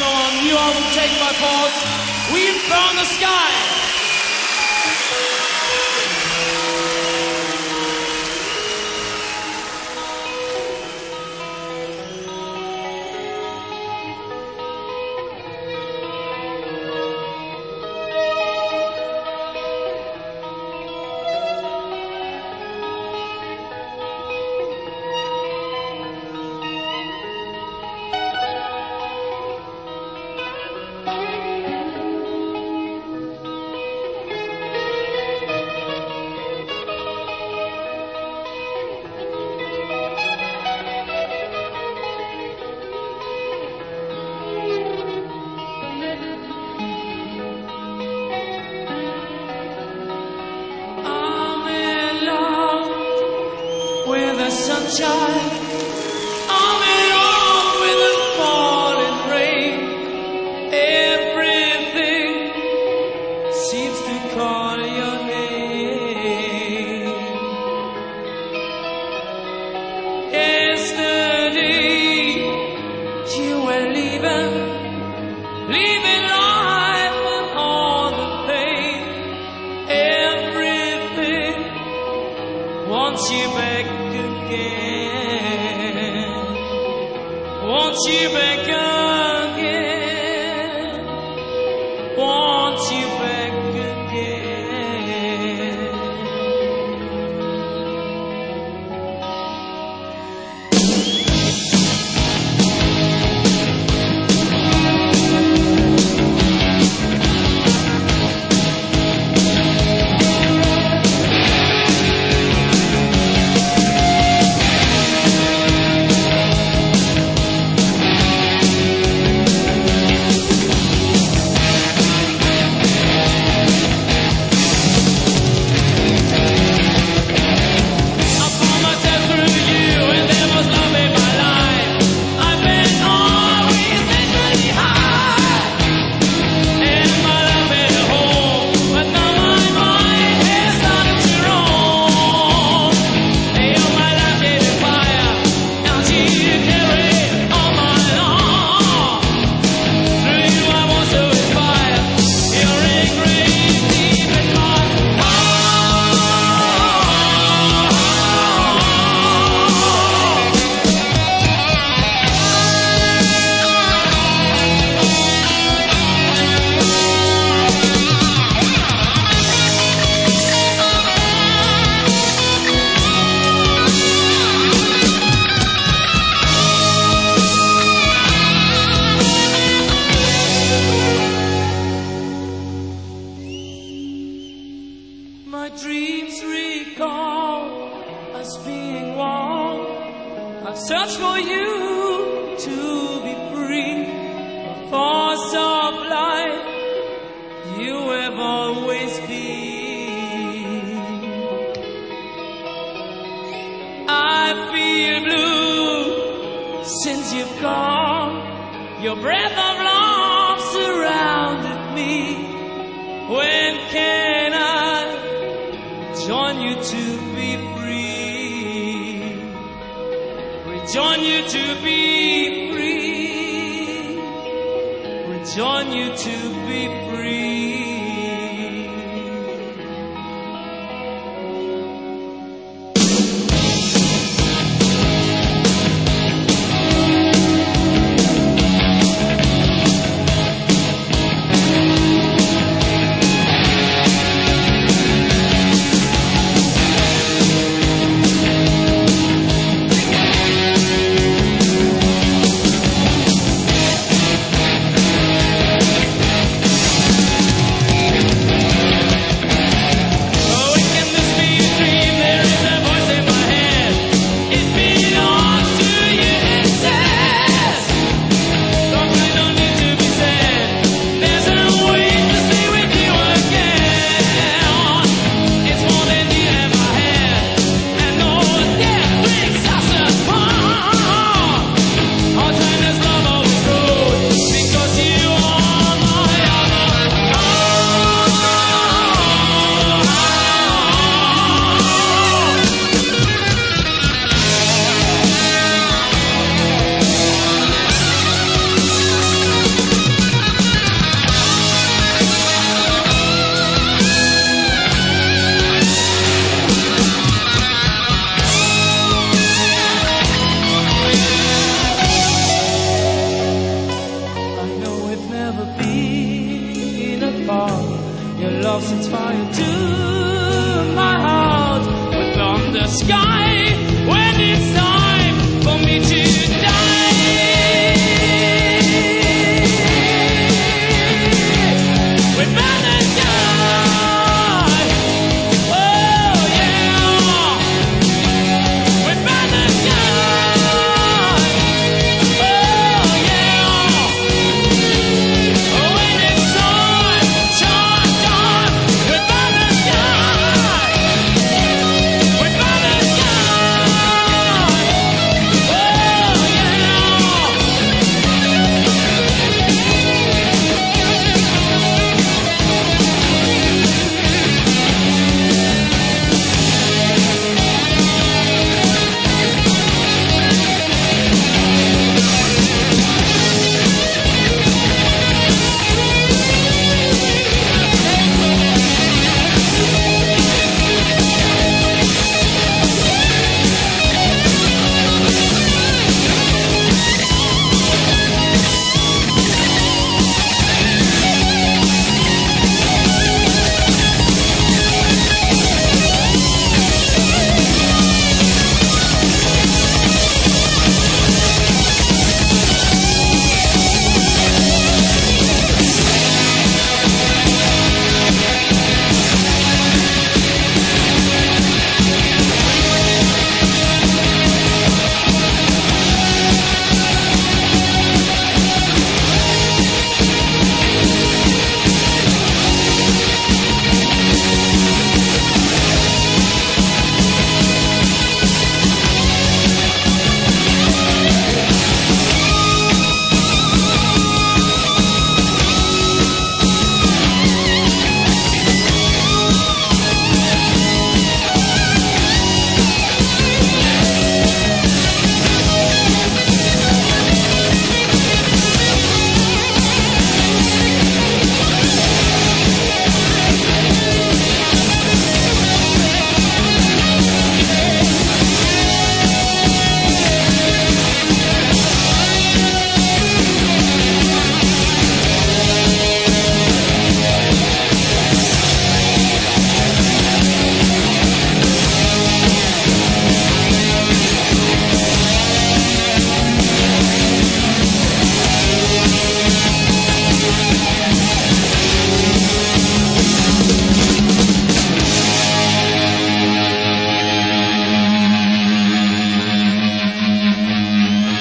on new album Take by Force, We've Found the Sky. With the sunshine, I'm in love with the falling rain. Everything seems to call your name. Yesterday you were leaving life and all the pain. Everything wants you back again. Wants you back again. Wants you back again. My dreams recall us being one. I've searched for you to be free. A force of life you have always been. I feel blue since you've gone. Your breath of love surrounded me. When can I join you to be free? Rejoin you to be free. Rejoin you to be free.